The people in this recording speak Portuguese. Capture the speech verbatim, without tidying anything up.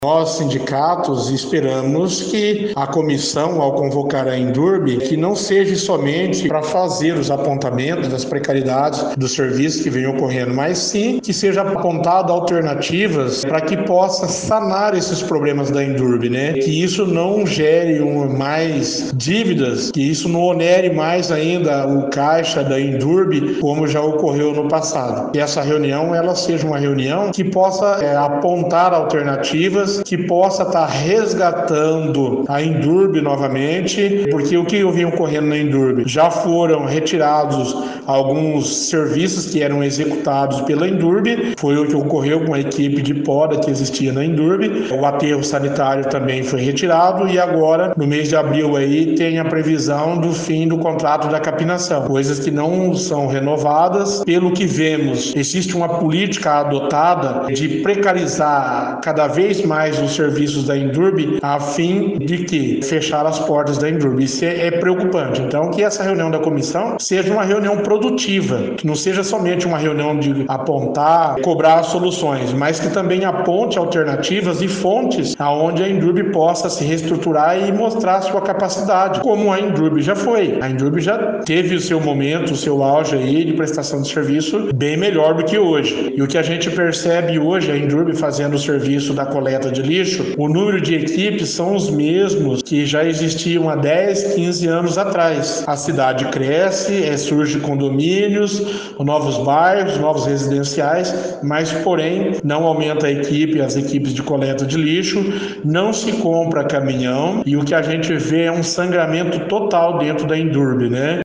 Nós, sindicatos, esperamos que a comissão, ao convocar a Endurbe, que não seja somente para fazer os apontamentos das precariedades dos serviços que vêm ocorrendo, mas sim que seja apontado alternativas para que possa sanar esses problemas da Endurbe, né? Que isso não gere um, mais dívidas, que isso não onere mais ainda o caixa da Endurbe, como já ocorreu no passado. Que essa reunião ela seja uma reunião que possa é, apontar alternativas, que possa estar resgatando a Endurbe novamente, porque o que vinha ocorrendo na Endurbe, já foram retirados alguns serviços que eram executados pela Endurbe, foi o que ocorreu com a equipe de poda que existia na Endurbe, o aterro sanitário também foi retirado e agora, no mês de abril aí, tem a previsão do fim do contrato da capinação, coisas que não são renovadas. Pelo que vemos, existe uma política adotada de precarizar cada vez mais os serviços da Endurbe a fim de que fechar as portas da Endurbe. Isso é, é preocupante. Então, que essa reunião da comissão seja uma reunião produtiva, que não seja somente uma reunião de apontar, cobrar soluções, mas que também aponte alternativas e fontes aonde a Endurbe possa se reestruturar e mostrar a sua capacidade, como a Endurbe já foi. A Endurbe já teve o seu momento, o seu auge aí de prestação de serviço bem melhor do que hoje. E o que a gente percebe hoje, a Endurbe fazendo o serviço da coleta de lixo, o número de equipes são os mesmos que já existiam há dez, quinze anos atrás. A cidade cresce, é, surge condomínios, novos bairros, novos residenciais, mas porém não aumenta a equipe, as equipes de coleta de lixo, não se compra caminhão e o que a gente vê é um sangramento total dentro da Endurbe, né?